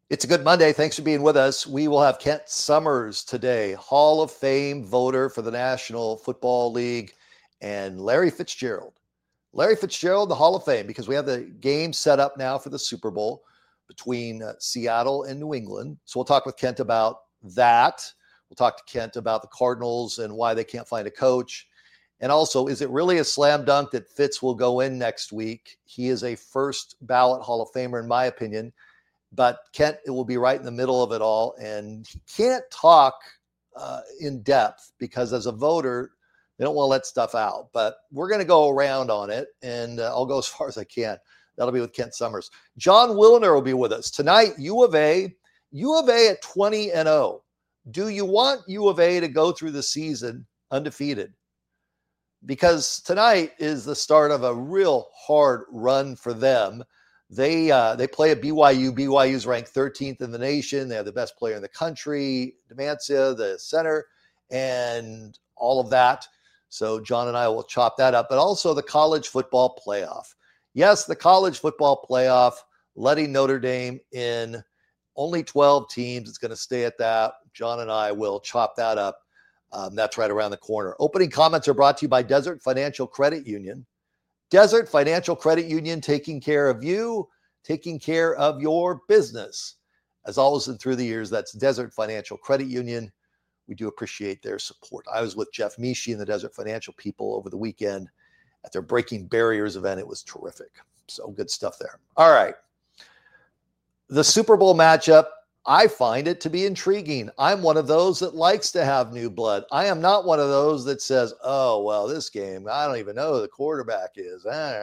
It's a good Monday. Thanks for being with us. We will have Kent Summers today, Hall of Fame voter for the National Football League, and Larry Fitzgerald. Larry Fitzgerald, the Hall of Fame, because we have the game set up now for the Super Bowl between Seattle and New England. So we'll talk with Kent about that. We'll talk to Kent about the Cardinals and why they can't find a coach. And also, is it really a slam dunk that Fitz will go in next week? He is a first ballot Hall of Famer, in my opinion. But Kent, it will be right in the middle of it all. And he can't talk in depth because as a voter, they don't want to let stuff out. But we're going to go around on it, and I'll go as far as I can. That'll be with Kent Summers. John Willner will be with us. Tonight, U of A at 20-0. Do you want U of A to go through the season undefeated? Because tonight is the start of a real hard run for them. They play at BYU. BYU's ranked 13th in the nation. They have the best player in the country, Demancia, the center, and all of that. So John and I will chop that up. But also the college football playoff. Yes, the college football playoff, letting Notre Dame in, only 12 teams. It's going to stay at that. John and I will chop that up. That's right around the corner. Opening comments are brought to you by Desert Financial Credit Union. Desert Financial Credit Union, taking care of you, taking care of your business. As always and through the years, that's Desert Financial Credit Union. We do appreciate their support. I was with Jeff Mishi and the Desert Financial people over the weekend at their Breaking Barriers event. It was terrific. So good stuff there. All right. The Super Bowl matchup, I find it to be intriguing. I'm one of those that likes to have new blood. I am not one of those that says, oh, well, this game, I don't even know who the quarterback is.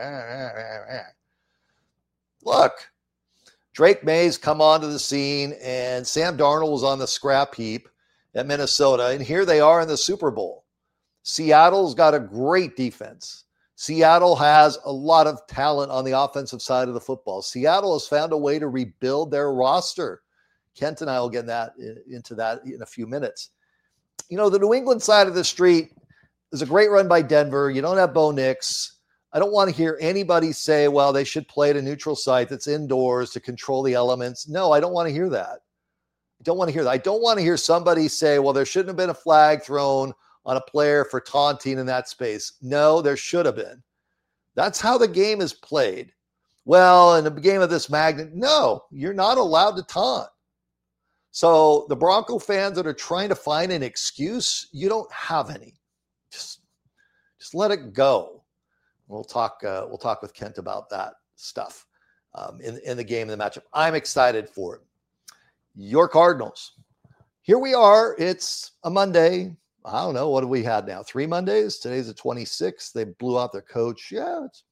Look, Drake May's come onto the scene, and Sam Darnold was on the scrap heap at Minnesota, and here they are in the Super Bowl. Seattle's got a great defense. Seattle has a lot of talent on the offensive side of the football. Seattle has found a way to rebuild their roster. Kent and I will get into that in a few minutes. You know, the New England side of the street is a great run by Denver. You don't have Bo Nix. I don't want to hear anybody say, well, they should play at a neutral site that's indoors to control the elements. No, I don't want to hear that. I don't want to hear that. I don't want to hear somebody say, well, there shouldn't have been a flag thrown on a player for taunting in that space. No, there should have been. That's how the game is played. Well, in a game of this magnitude, no, you're not allowed to taunt. So the Bronco fans that are trying to find an excuse, you don't have any. Just let it go. We'll talk with Kent about that stuff in the game, in the matchup. I'm excited for it. Your Cardinals. Here we are. It's a Monday. I don't know. What have we had now? 3 Mondays? Today's the 26th. They blew out their coach. Yeah, it's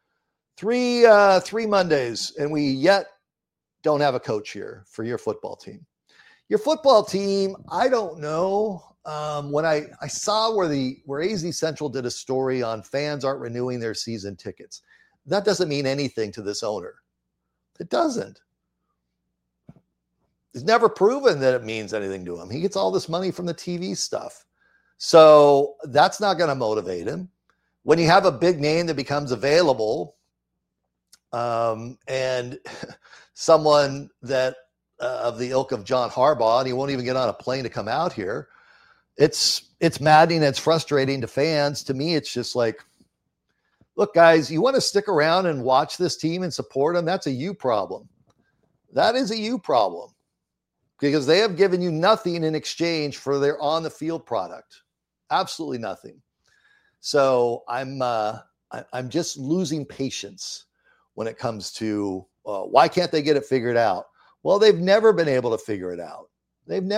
three Mondays, and we yet don't have a coach here for your football team. Your football team, I don't know. When I saw where AZ Central did a story on fans aren't renewing their season tickets, that doesn't mean anything to this owner. It doesn't. He's never proven that it means anything to him. He gets all this money from the TV stuff. So that's not going to motivate him. When you have a big name that becomes available and someone that of the ilk of John Harbaugh, and he won't even get on a plane to come out here. It's maddening. It's frustrating to fans. To me, it's just like, look, guys, you want to stick around and watch this team and support them? That's a you problem. That is a you problem because they have given you nothing in exchange for their on-the-field product. Absolutely nothing. So I'm just losing patience when it comes to why can't they get it figured out? Well, they've never been able to figure it out. And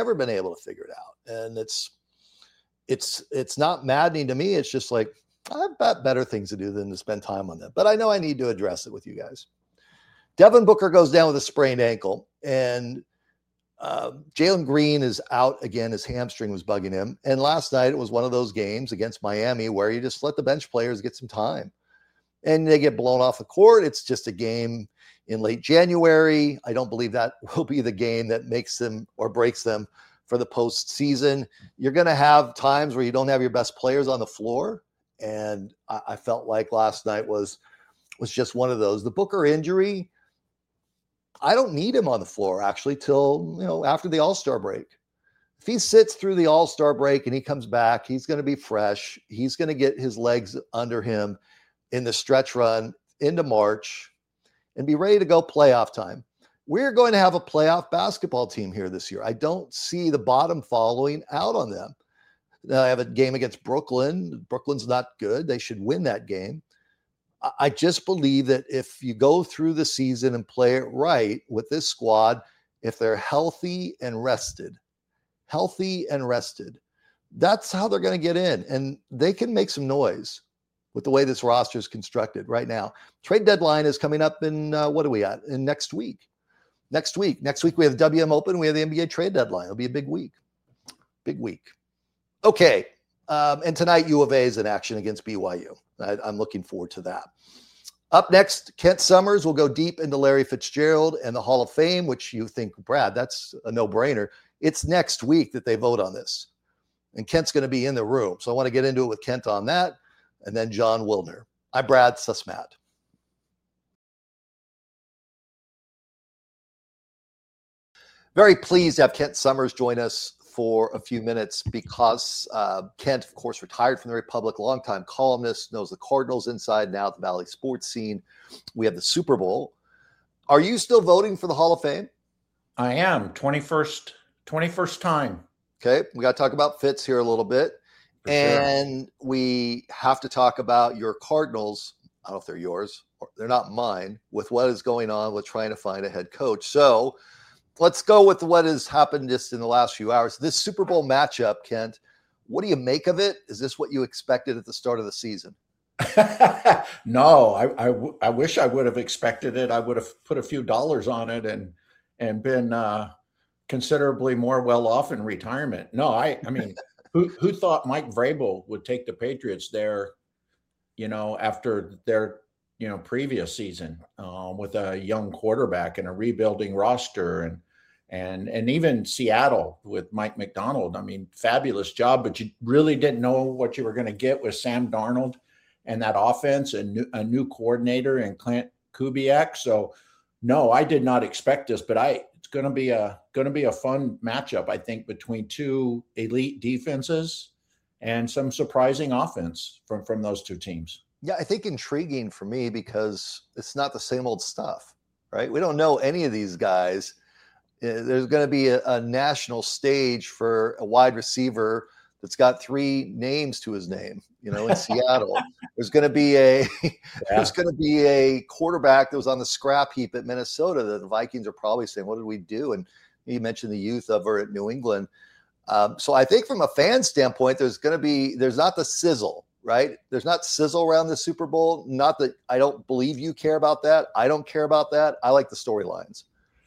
it's not maddening to me. It's just like, I've got better things to do than to spend time on that. But I know I need to address it with you guys. Devin Booker goes down with a sprained ankle, and Jalen Green is out again. His hamstring was bugging him. And last night it was one of those games against Miami where you just let the bench players get some time. And they get blown off the court. It's just a game in late January. I don't believe that will be the game that makes them or breaks them for the postseason. You're going to have times where you don't have your best players on the floor. And I felt like last night was just one of those. The Booker injury, I don't need him on the floor actually till, after the All-Star break. If he sits through the All-Star break and he comes back, he's going to be fresh. He's going to get his legs under him in the stretch run into March and be ready to go playoff time. We're going to have a playoff basketball team here this year. I don't see the bottom following out on them. Now, I have a game against Brooklyn. Brooklyn's not good. They should win that game. I just believe that if you go through the season and play it right with this squad, if they're healthy and rested, that's how they're going to get in. And they can make some noise with the way this roster is constructed right now. Trade deadline is coming up in, what are we at? In next week. Next week we have the WM Open. We have the NBA trade deadline. It'll be a big week. Okay. And tonight U of A is in action against BYU. I'm looking forward to that. Up next, Kent Summers will go deep into Larry Fitzgerald and the Hall of Fame, which you think, Brad, that's a no-brainer. It's next week that they vote on this. And Kent's going to be in the room. So I want to get into it with Kent on that. And then John Wildner. I'm Brad Sussmat. Very pleased to have Kent Summers join us for a few minutes because Kent, of course, retired from the Republic, longtime columnist, knows the Cardinals inside and out, the Valley sports scene. We have the Super Bowl. Are you still voting for the Hall of Fame? I am. 21st time. Okay. We got to talk about Fitz here a little bit. And we have to talk about your Cardinals. I don't know if they're yours or they're not mine with what is going on with trying to find a head coach. So let's go with what has happened just in the last few hours. This Super Bowl matchup, Kent, what do you make of it? Is this what you expected at the start of the season? No, I wish I would have expected it. I would have put a few dollars on it and been considerably more well off in retirement. No, I mean, who thought Mike Vrabel would take the Patriots there, after their previous season with a young quarterback and a rebuilding roster and even Seattle with Mike McDonald. I mean, fabulous job, but you really didn't know what you were going to get with Sam Darnold and that offense and a new coordinator and Clint Kubiak. So no, I did not expect this, but it's going to be a fun matchup, I think, between two elite defenses and some surprising offense from those two teams. Yeah, I think intriguing for me because it's not the same old stuff, right? We don't know any of these guys. There's going to be a national stage for a wide receiver that's got 3 names to his name, in Seattle. There's going to be a quarterback that was on the scrap heap at Minnesota that the Vikings are probably saying, what did we do? And you mentioned the youth of her at New England. So I think from a fan standpoint, there's not the sizzle, right? There's not sizzle around the Super Bowl. Not that I don't believe you care about that. I don't care about that. I like the storylines.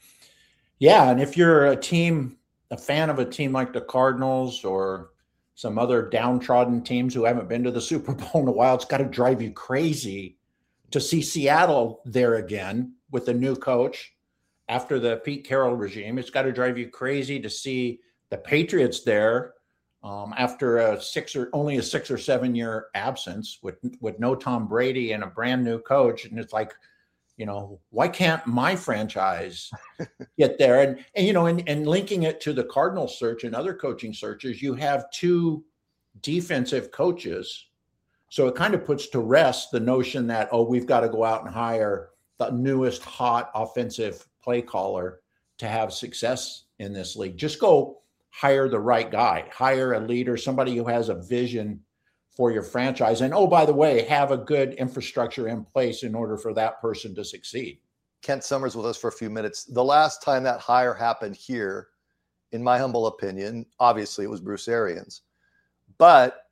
Yeah. And if you're a fan of a team like the Cardinals or some other downtrodden teams who haven't been to the Super Bowl in a while, it's got to drive you crazy to see Seattle there again with a new coach after the Pete Carroll regime. It's got to drive you crazy to see the Patriots there after only a 6 or 7 year absence with no Tom Brady and a brand new coach. And it's like, why can't my franchise get there? And linking it to the Cardinal search and other coaching searches, you have 2 defensive coaches. So it kind of puts to rest the notion that, we've got to go out and hire the newest hot offensive play caller to have success in this league. Just go hire the right guy, hire a leader, somebody who has a vision for your franchise. And, by the way, have a good infrastructure in place in order for that person to succeed. Kent Summers with us for a few minutes. The last time that hire happened here, in my humble opinion, obviously it was Bruce Arians. But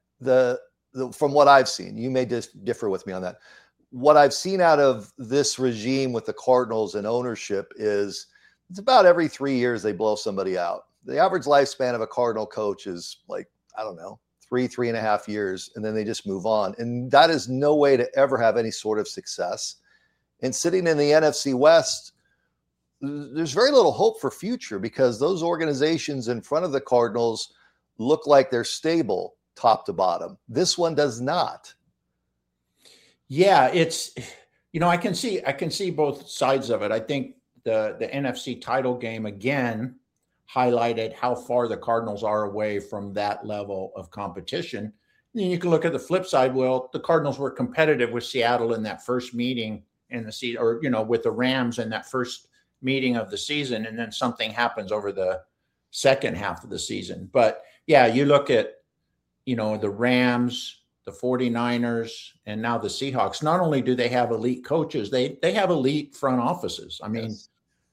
from what I've seen, you may just differ with me on that. What I've seen out of this regime with the Cardinals and ownership is it's about every 3 years they blow somebody out. The average lifespan of a Cardinal coach is like, I don't know, 3.5 years, and then they just move on. And that is no way to ever have any sort of success. And sitting in the NFC West, there's very little hope for future because those organizations in front of the Cardinals look like they're stable top to bottom. This one does not. Yeah, it's, I can see both sides of it. I think the NFC title game again highlighted how far the Cardinals are away from that level of competition. And you can look at the flip side. Well, the Cardinals were competitive with Seattle in that first meeting in the season, or, with the Rams in that first meeting of the season. And then something happens over the second half of the season. But yeah, you look at, the Rams, the 49ers, and now the Seahawks. Not only do they have elite coaches, they have elite front offices. Yes.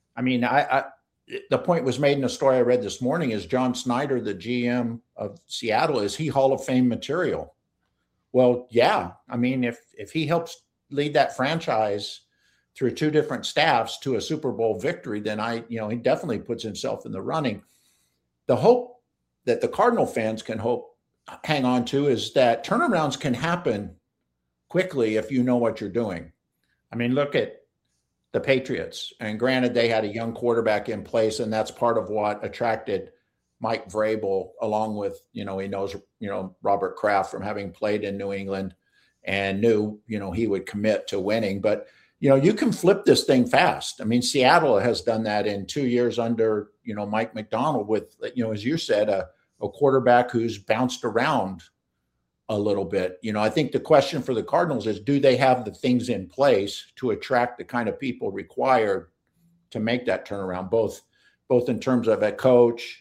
The point was made in a story I read this morning is John Snyder, the GM of Seattle, is he Hall of Fame material? Well, yeah. If he helps lead that franchise through two different staffs to a Super Bowl victory, then he definitely puts himself in the running. The hope that the Cardinal fans can hang on to is that turnarounds can happen quickly if you know what you're doing. Look at the Patriots, and granted, they had a young quarterback in place, and that's part of what attracted Mike Vrabel, along with, he knows, Robert Kraft from having played in New England and knew, he would commit to winning. But, you can flip this thing fast. Seattle has done that in 2 years under, Mike Macdonald with, as you said, a quarterback who's bounced around a little bit. I think the question for the Cardinals is, do they have the things in place to attract the kind of people required to make that turnaround, both in terms of a coach,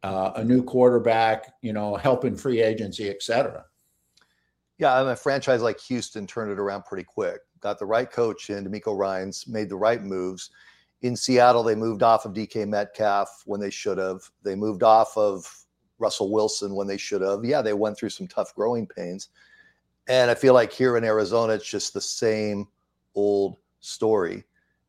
a new quarterback, help in free agency, et cetera? Yeah, a franchise like Houston turned it around pretty quick. Got the right coach in, DeMeco Ryans, made the right moves. In Seattle, they moved off of DK Metcalf when they should have. They moved off of Russell Wilson when they should have. Yeah, they went through some tough growing pains. And I feel like here in Arizona, it's just the same old story.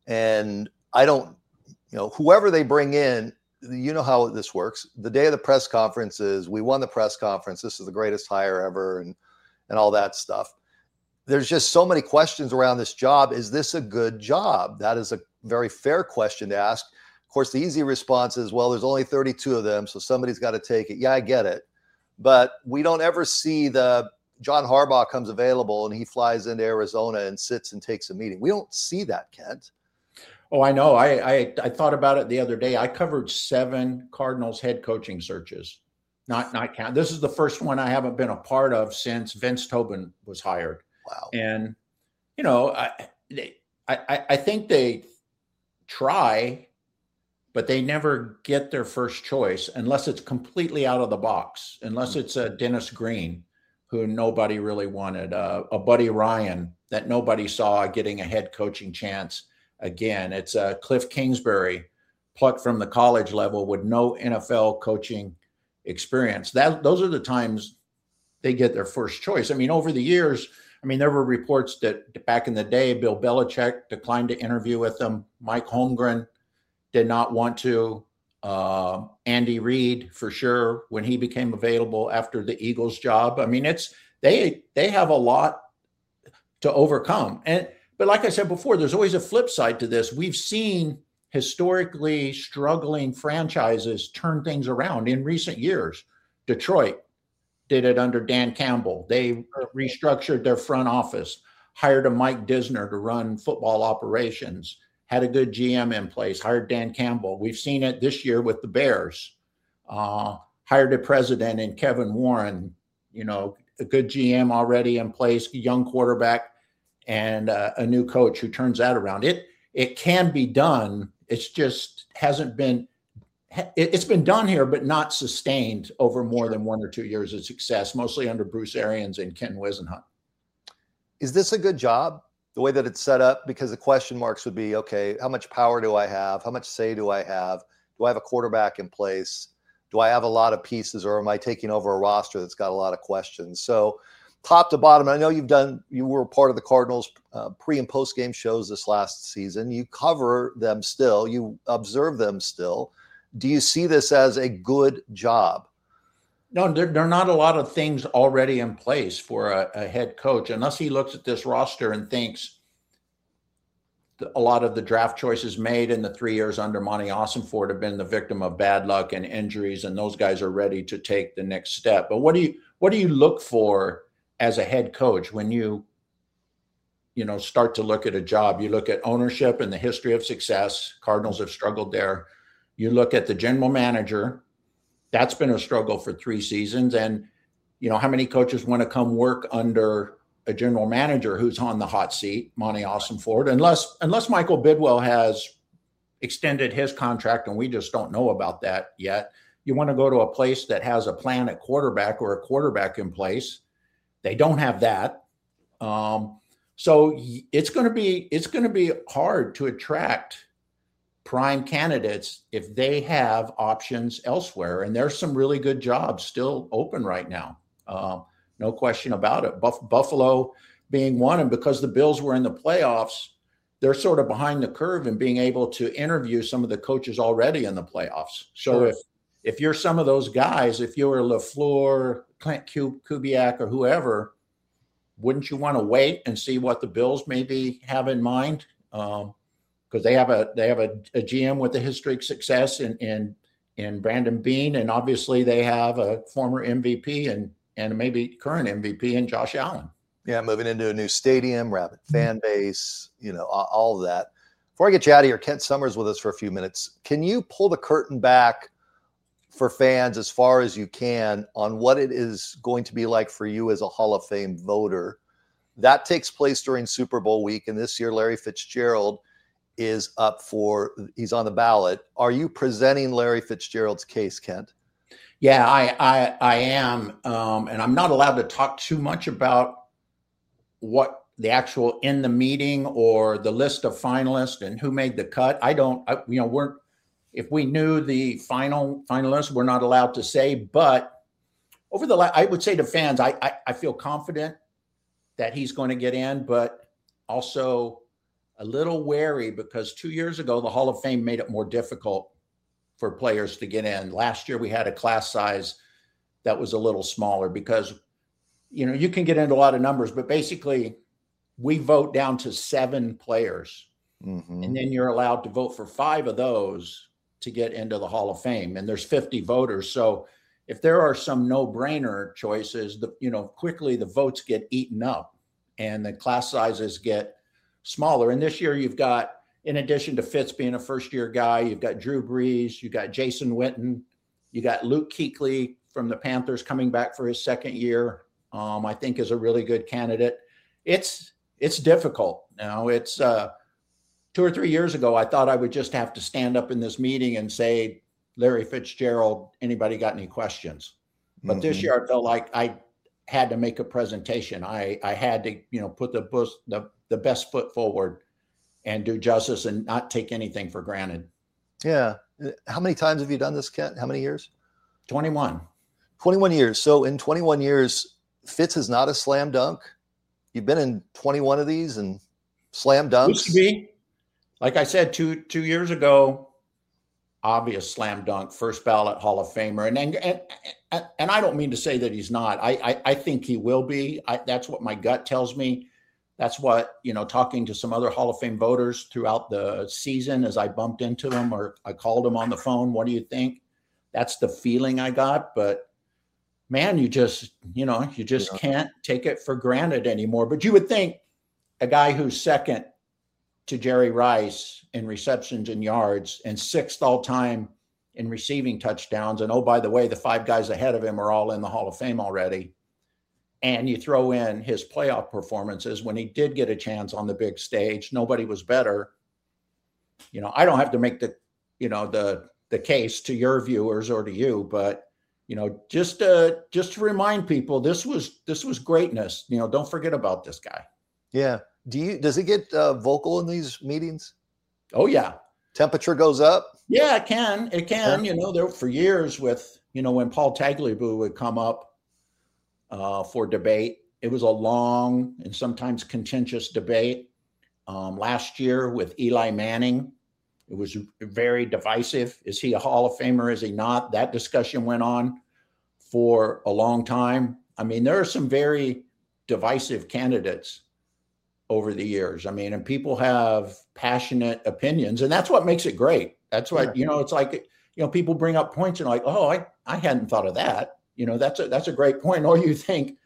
And I don't, whoever they bring in, how this works. The day of the press conference is, we won the press conference. This is the greatest hire ever, and all that stuff. There's just so many questions around this job. Is this a good job? That is a very fair question to ask. Of course, the easy response is, well, there's only 32 of them, so somebody's got to take it. Yeah, I get it. But we don't ever see the John Harbaugh comes available and he flies into Arizona and sits and takes a meeting. We don't see that, Kent. Oh, I know. I thought about it the other day. I covered 7 Cardinals head coaching searches. Not count. This is the first one I haven't been a part of since Vince Tobin was hired. Wow. And, I think they try, but they never get their first choice unless it's completely out of the box, unless it's a Dennis Green, who nobody really wanted, a Buddy Ryan that nobody saw getting a head coaching chance again. It's Cliff Kingsbury, plucked from the college level with no NFL coaching experience. Those are the times they get their first choice. Over the years, there were reports that back in the day, Bill Belichick declined to interview with them. Mike Holmgren did not want to. Andy Reid, for sure, when he became available after the Eagles job. They have a lot to overcome. But like I said before, there's always a flip side to this. We've seen historically struggling franchises turn things around in recent years. Detroit did it under Dan Campbell. They restructured their front office, hired a Mike Disner to run football operations, had a good GM in place, hired Dan Campbell. We've seen it this year with the Bears, hired a president in Kevin Warren, a good GM already in place, young quarterback, and a new coach who turns that around. It can be done. It's just hasn't been. It's been done here, but not sustained over more than 1 or 2 years of success, mostly under Bruce Arians and Ken Whisenhunt. Is this a good job, the way that it's set up? Because the question marks would be, okay, how much power do I have? How much say do I have? Do I have a quarterback in place? Do I have a lot of pieces, or am I taking over a roster that's got a lot of questions? So top to bottom, I know you were part of the Cardinals pre and post game shows this last season. You cover them still, you observe them still. Do you see this as a good job? No, there are not a lot of things already in place for a head coach, unless he looks at this roster and thinks a lot of the draft choices made in the 3 years under Monty Ossenfort have been the victim of bad luck and injuries, and those guys are ready to take the next step. But what do you look for as a head coach when you start to look at a job. You look at ownership and the history of success. Cardinals have struggled there. You look at the general manager. That's been a struggle for 3 seasons. And, how many coaches want to come work under a general manager who's on the hot seat, Monty Ossenford, unless Michael Bidwell has extended his contract and we just don't know about that yet. You want to go to a place that has a plan at quarterback or a quarterback in place. They don't have that. So it's going to be hard to attract prime candidates if they have options elsewhere. And there's some really good jobs still open right now. No question about it. Buffalo being one, and because the Bills were in the playoffs, they're sort of behind the curve in being able to interview some of the coaches already in the playoffs. So Sure. if you're some of those guys, if you're LaFleur, Clint Kubiak, or whoever, wouldn't you want to wait and see what the Bills maybe have in mind? Because they have a GM with a history of success in Brandon Beane, and obviously they have a former MVP and maybe current MVP in Josh Allen. Yeah, moving into a new stadium, rabid fan base, all of that. Before I get you out of here, Kent Somers with us for a few minutes. Can you pull the curtain back for fans as far as you can on what it is going to be like for you as a Hall of Fame voter? That takes place during Super Bowl week, and this year Larry Fitzgerald is he's on the ballot. Are you presenting Larry Fitzgerald's case, Kent? Yeah, I am, and I'm not allowed to talk too much about what the actual in the meeting or the list of finalists and who made the cut. If we knew the finalists, we're not allowed to say. But I would say to fans, I feel confident that he's going to get in, but also a little wary because 2 years ago, the Hall of Fame made it more difficult for players to get in. Last year, we had a class size that was a little smaller because, you can get into a lot of numbers, but basically we vote down to 7 players. Mm-hmm. And then you're allowed to vote for 5 of those to get into the Hall of Fame. And there's 50 voters. So if there are some no-brainer choices, quickly the votes get eaten up and the class sizes get smaller. And this year you've got, in addition to Fitz being a first-year guy, you've got Drew Brees, you've got Jason Witten, you got Luke Kuechly from the Panthers coming back for his second year. I think is a really good candidate. It's difficult. Now it's 2 or 3 years ago, I thought I would just have to stand up in this meeting and say, Larry Fitzgerald, anybody got any questions? But This year I felt like I had to make a presentation. I had to, put the best foot forward and do justice and not take anything for granted. Yeah. How many times have you done this, Kent? How many years? 21. 21 years. So in 21 years, Fitz is not a slam dunk. You've been in 21 of these and slam dunks. Used to be. Like I said, two years ago, obvious slam dunk, first ballot Hall of Famer. And I don't mean to say that he's not. I think he will be. That's what my gut tells me. That's what, talking to some other Hall of Fame voters throughout the season as I bumped into them or I called them on the phone. What do you think? That's the feeling I got. But man, you just can't take it for granted anymore. But you would think a guy who's second to Jerry Rice in receptions and yards and 6th all time in receiving touchdowns. And oh, by the way, the 5 guys ahead of him are all in the Hall of Fame already. And you throw in his playoff performances when he did get a chance on the big stage, nobody was better. I don't have to make the case to your viewers or to you, but just to remind people, this was greatness. Don't forget about this guy. Yeah. Does it get vocal in these meetings? Oh yeah. Temperature goes up. Yeah, it can. There for years with, when Paul Tagliabue would come up for debate, it was a long and sometimes contentious debate. Last year with Eli Manning, it was very divisive. Is he a Hall of Famer? Is he not? That discussion went on for a long time. I mean, there are some very divisive candidates over the years. I mean, and people have passionate opinions, and that's what makes it great. That's why, it's like, people bring up points and like, oh, I hadn't thought of that. That's a great point. Or you think,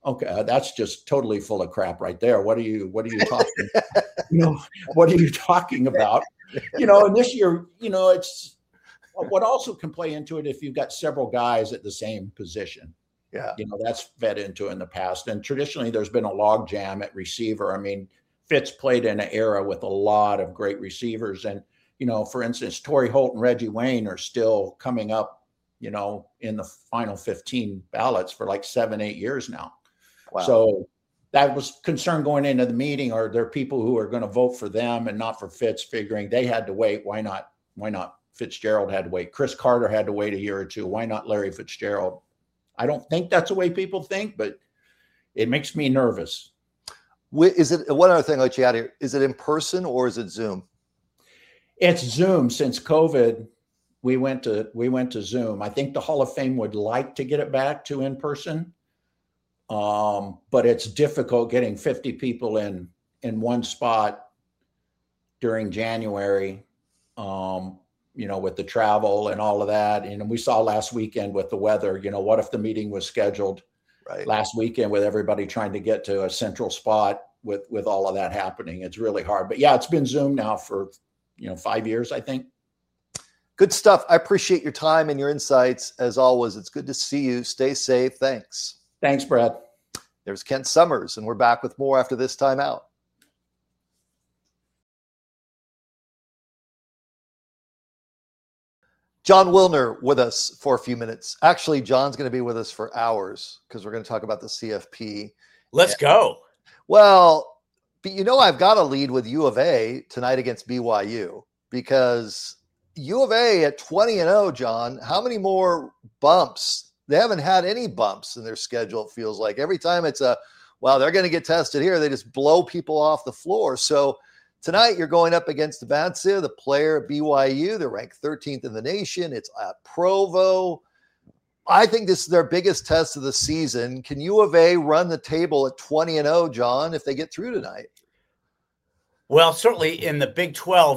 Okay, that's just totally full of crap right there. What are you talking? What are you talking about? And this year, it's what also can play into it if you've got several guys at the same position. Yeah. That's fed into in the past. And traditionally, there's been a log jam at receiver. I mean, Fitz played in an era with a lot of great receivers. And, for instance, Torrey Holt and Reggie Wayne are still coming up, in the final 15 ballots for like 7-8 years now. Wow. So that was concern going into the meeting. Are there people who are going to vote for them and not for Fitz, figuring they had to wait? Why not Fitzgerald had to wait? Chris Carter had to wait a year or two. Why not Larry Fitzgerald? I don't think that's the way people think, but it makes me nervous. Is it one other thing? I'll let you out of here. Is it in person or is it Zoom? It's Zoom. Since COVID, we went to Zoom. I think the Hall of Fame would like to get it back to in person, but it's difficult getting 50 people in one spot during January. With the travel and all of that. And we saw last weekend with the weather, what if the meeting was scheduled last weekend with everybody trying to get to a central spot with all of that happening? It's really hard. But yeah, it's been Zoom now for, 5 years, I think. Good stuff. I appreciate your time and your insights. As always, it's good to see you. Stay safe. Thanks. Thanks, Brad. There's Kent Summers, and we're back with more after this time out. Jon Wilner with us for a few minutes. Actually, John's going to be with us for hours because we're going to talk about the CFP. Let's go. Well, but I've got a lead with U of A tonight against BYU because U of A at 20-0, John, how many more bumps? They haven't had any bumps in their schedule, it feels like. Every time it's they're going to get tested here, they just blow people off the floor. So tonight, you're going up against Vancia, the player at BYU. They're ranked 13th in the nation. It's at Provo. I think this is their biggest test of the season. Can U of A run the table at 20-0, John, if they get through tonight? Well, certainly in the Big 12,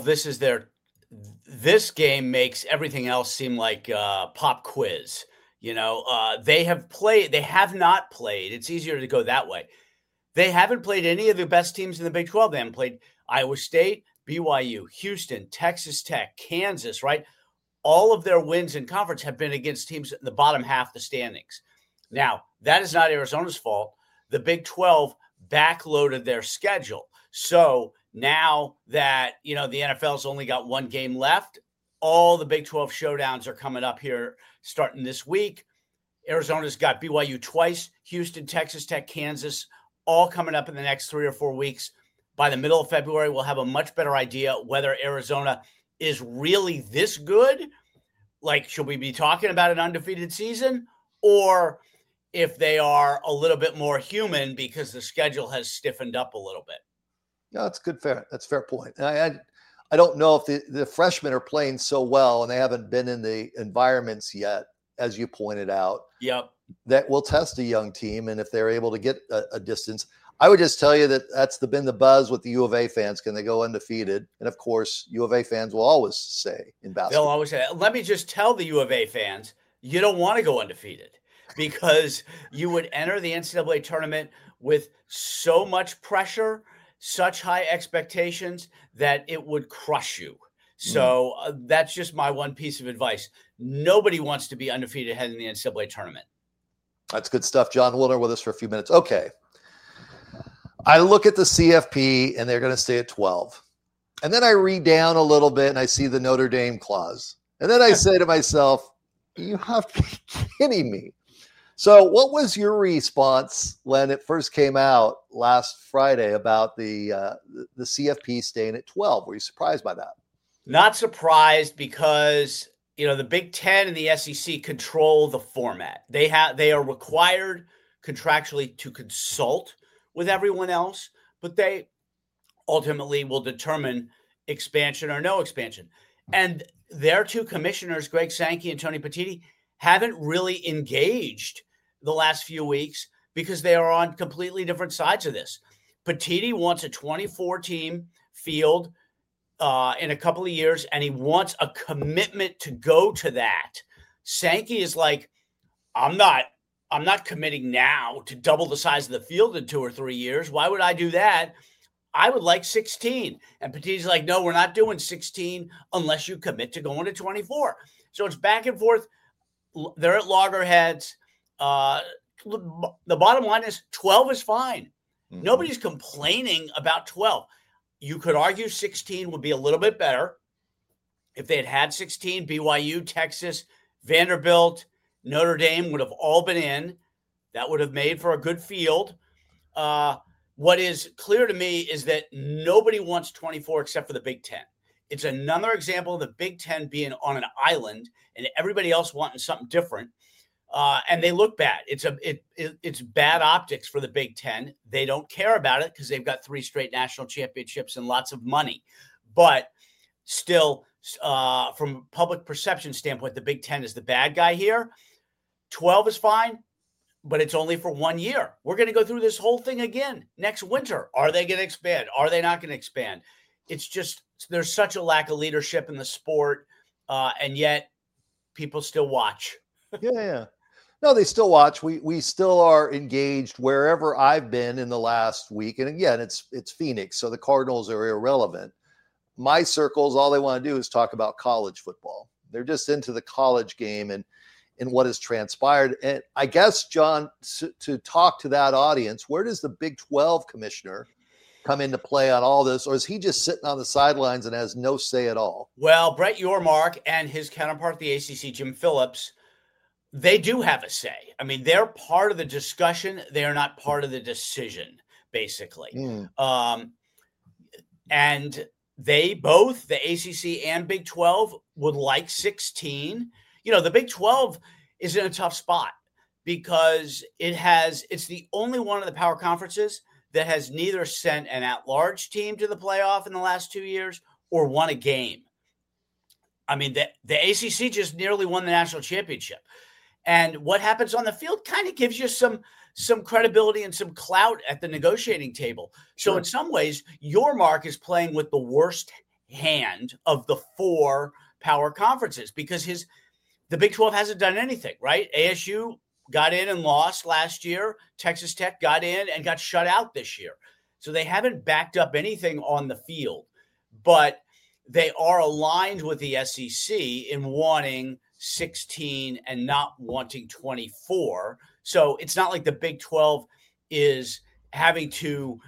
this game makes everything else seem like pop quiz. They have not played. It's easier to go that way. They haven't played any of the best teams in the Big 12. They haven't played Iowa State, BYU, Houston, Texas Tech, Kansas, right? All of their wins in conference have been against teams in the bottom half of the standings. Now, that is not Arizona's fault. The Big 12 backloaded their schedule. So now that, the NFL's only got one game left, all the Big 12 showdowns are coming up here starting this week. Arizona's got BYU twice, Houston, Texas Tech, Kansas, all coming up in the next 3 or 4 weeks. By the middle of February, we'll have a much better idea whether Arizona is really this good. Like, should we be talking about an undefeated season? Or if they are a little bit more human because the schedule has stiffened up a little bit. No, that's good. That's a fair point. And I don't know if the freshmen are playing so well and they haven't been in the environments yet, as you pointed out. Yep. That will test a young team. And if they're able to get a distance, I would just tell you that that's been the buzz with the U of A fans. Can they go undefeated? And of course, U of A fans will always say in basketball. They'll always say, let me just tell the U of A fans, you don't want to go undefeated because you would enter the NCAA tournament with so much pressure, such high expectations that it would crush you. So that's just my one piece of advice. Nobody wants to be undefeated heading in the NCAA tournament. That's good stuff. Jon Wilner with us for a few minutes. Okay. I look at the CFP and they're going to stay at 12. And then I read down a little bit and I see the Notre Dame clause. And then I say to myself, you have to be kidding me. So what was your response when it first came out last Friday about the CFP staying at 12? Were you surprised by that? Not surprised because, the Big Ten and the SEC control the format. They are required contractually to consult with everyone else, but they ultimately will determine expansion or no expansion. And their two commissioners, Greg Sankey and Tony Petitti, haven't really engaged the last few weeks because they are on completely different sides of this. Petitti wants a 24-team field in a couple of years, and he wants a commitment to go to that. Sankey is like, I'm not I'm not committing now to double the size of the field in 2 or 3 years. Why would I do that? I would like 16. And Petit's like, no, we're not doing 16 unless you commit to going to 24. So it's back and forth. They're at loggerheads. The bottom line is 12 is fine. Mm-hmm. Nobody's complaining about 12. You could argue 16 would be a little bit better. If they had 16, BYU, Texas, Vanderbilt, Notre Dame would have all been in. That would have made for a good field. What is clear to me is that nobody wants 24 except for the Big Ten. It's another example of the Big Ten being on an island and everybody else wanting something different. And they look bad. It's bad optics for the Big Ten. They don't care about it because they've got 3 straight national championships and lots of money. But still, from a public perception standpoint, the Big Ten is the bad guy here. 12 is fine, but it's only for 1 year. We're going to go through this whole thing again next winter. Are they going to expand? Are they not going to expand? It's just there's such a lack of leadership in the sport, and yet people still watch. Yeah. No, they still watch. We still are engaged wherever I've been in the last week. And again, it's Phoenix, so the Cardinals are irrelevant. My circles, all they want to do is talk about college football. They're just into the college game and what has transpired. And I guess, John, to talk to that audience, where does the Big 12 commissioner come into play on all this? Or is he just sitting on the sidelines and has no say at all? Well, Brett Yormark and his counterpart at the ACC, Jim Phillips, they do have a say. I mean, they're part of the discussion. They are not part of the decision, basically. And they both, the ACC and Big 12, would like 16. You know, the Big 12 is in a tough spot because it's the only one of the power conferences that has neither sent an at-large team to the playoff in the last 2 years or won a game. I mean, the ACC just nearly won the national championship. And what happens on the field kind of gives you some credibility and some clout at the negotiating table. Sure. So in some ways, Yormark is playing with the worst hand of the 4 power conferences because the Big 12 hasn't done anything, right? ASU got in and lost last year. Texas Tech got in and got shut out this year. So they haven't backed up anything on the field, but they are aligned with the SEC in wanting 16 and not wanting 24. So it's not like the Big 12 is having to,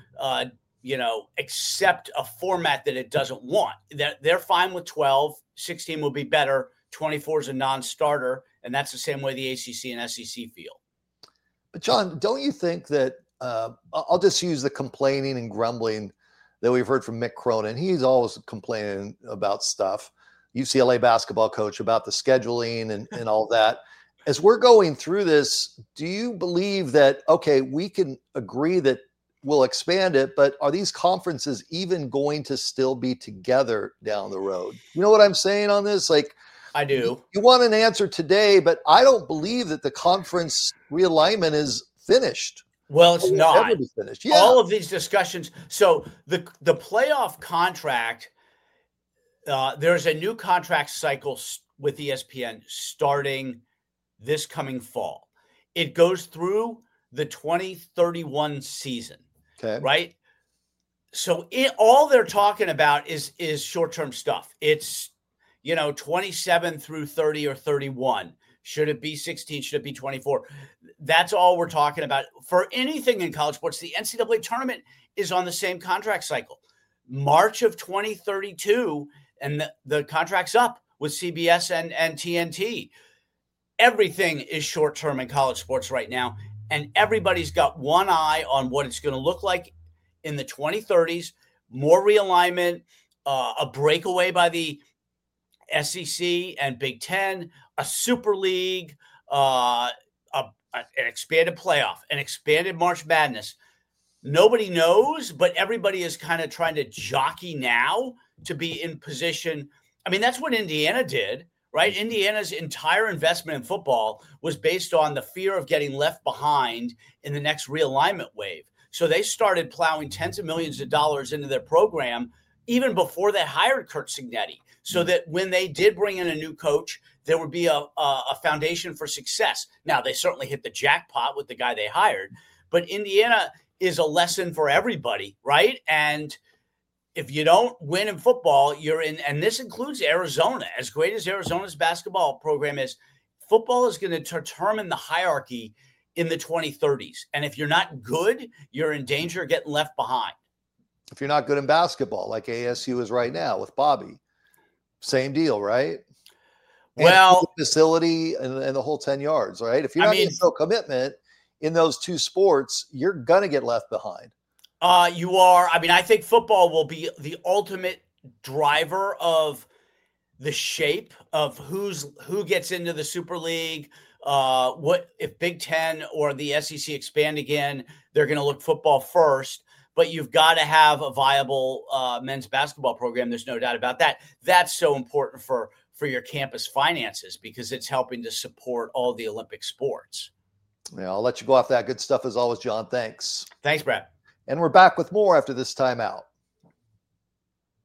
accept a format that it doesn't want. They're fine with 12. 16 will be better. 24 is a non-starter, and that's the same way the ACC and SEC feel. But John, don't you think that I'll just use the complaining and grumbling that we've heard from Mick Cronin. He's always complaining about stuff. UCLA basketball coach about the scheduling and all that. As we're going through this, do you believe that, okay, we can agree that we'll expand it, but are these conferences even going to still be together down the road? You know what I'm saying on this? Like, I do. You want an answer today, but I don't believe that the conference realignment is finished. Well, it's not. Never be finished. Yeah. All of these discussions. So the playoff contract, there's a new contract cycle with ESPN starting this coming fall. It goes through the 2031 season. Okay. Right. So all they're talking about is short-term stuff. It's 27 through 30 or 31. Should it be 16? Should it be 24? That's all we're talking about. For anything in college sports, the NCAA tournament is on the same contract cycle. March of 2032, and the contract's up with CBS and TNT. Everything is short-term in college sports right now, and everybody's got one eye on what it's going to look like in the 2030s. More realignment, a breakaway by the SEC and Big Ten, a Super League, an expanded playoff, an expanded March Madness. Nobody knows, but everybody is kind of trying to jockey now to be in position. I mean, that's what Indiana did, right? Indiana's entire investment in football was based on the fear of getting left behind in the next realignment wave. So they started plowing tens of millions of dollars into their program even before they hired Curt Cignetti, so that when they did bring in a new coach, there would be a foundation for success. Now, they certainly hit the jackpot with the guy they hired, but Indiana is a lesson for everybody, right? And if you don't win in football, you're in, and this includes Arizona. As great as Arizona's basketball program is, football is going to determine the hierarchy in the 2030s. And if you're not good, you're in danger of getting left behind. If you're not good in basketball, like ASU is right now with Bobby, same deal, right? Well, facility and the whole 10 yards, right? If you're not going to show commitment in those two sports, you're going to get left behind. You are. I mean, I think football will be the ultimate driver of the shape of who gets into the Super League. What if Big Ten or the SEC expand again? They're going to look football first, but you've got to have a viable men's basketball program. There's no doubt about that. That's so important for your campus finances because it's helping to support all the Olympic sports. Yeah, I'll let you go off that good stuff as always, John. Thanks. Thanks, Brad. And we're back with more after this timeout.